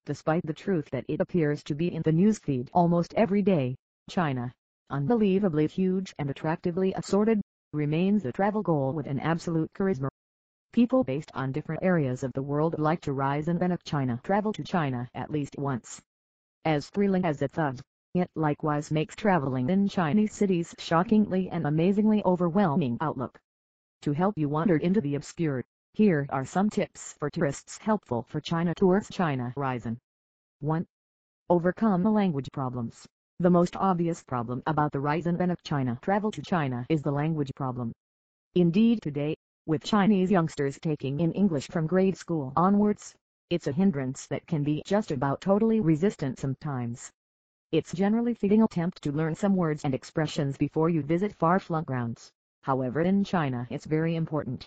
despite the truth that it appears to be in the newsfeed almost every day. China, unbelievably huge and attractively assorted, remains a travel goal with an absolute charisma. People based on different areas of the world like to rise and benefit China travel to China at least once. As thrilling as it sounds, it likewise makes traveling in Chinese cities shockingly and amazingly overwhelming outlook. To help you wander into the obscure, here are some tips for tourists helpful for China tours. China Horizon. 1. Overcome the language problems. The most obvious problem about the rise and benefit China travel to China is the language problem. Indeed today, with Chinese youngsters taking in English from grade school onwards, it's a hindrance that can be just about totally resistant sometimes. It's generally fitting attempt to learn some words and expressions before you visit far-flung grounds. However, in China it's very important.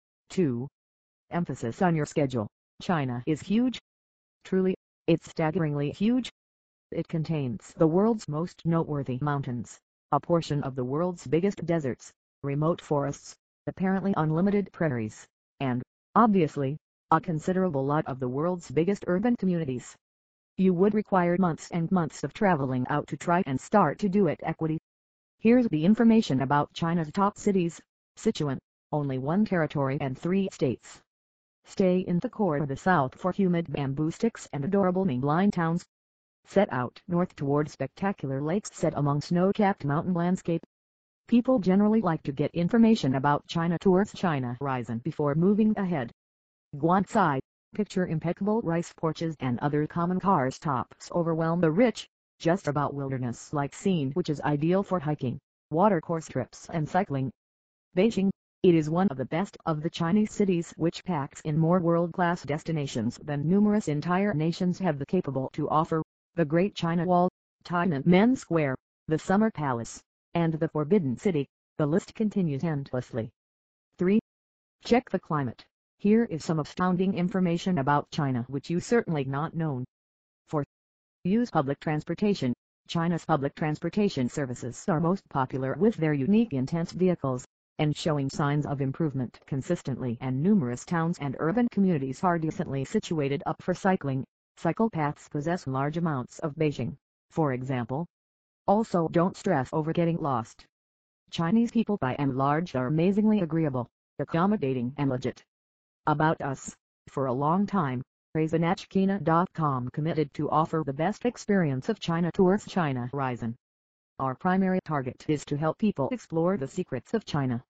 2. Emphasis on your schedule. China is huge. Truly, it's staggeringly huge. It contains the world's most noteworthy mountains, a portion of the world's biggest deserts, remote forests, apparently unlimited prairies, and, obviously, a considerable lot of the world's biggest urban communities. You would require months and months of traveling out to try and start to do it equity. Here's the information about China's top cities. Sichuan, only 1 territory and 3 states. Stay in the core of the south for humid bamboo sticks and adorable mainline towns. Set out north toward spectacular lakes set among snow-capped mountain landscape. People generally like to get information about China tours. China Horizon before moving ahead. Guansai, picture impeccable rice porches and other common cars tops overwhelm the rich, just about wilderness-like scene which is ideal for hiking, watercourse trips and cycling. Beijing, it is one of the best of the Chinese cities which packs in more world-class destinations than numerous entire nations have the capable to offer. The Great China Wall, Tiananmen Square, the Summer Palace, and the Forbidden City, the list continues endlessly. 3. Check the climate. Here is some astounding information about China which you certainly not known. 4. Use public transportation. China's public transportation services are most popular with their unique intense vehicles, and showing signs of improvement consistently, and numerous towns and urban communities are decently situated up for cycling. Cycle paths possess large amounts of Beijing, for example. Also, don't stress over getting lost. Chinese people by and large are amazingly agreeable, accommodating and legit. About us. For a long time, RaisonAchkina.com committed to offer the best experience of China tours. China Horizon. Our primary target is to help people explore the secrets of China,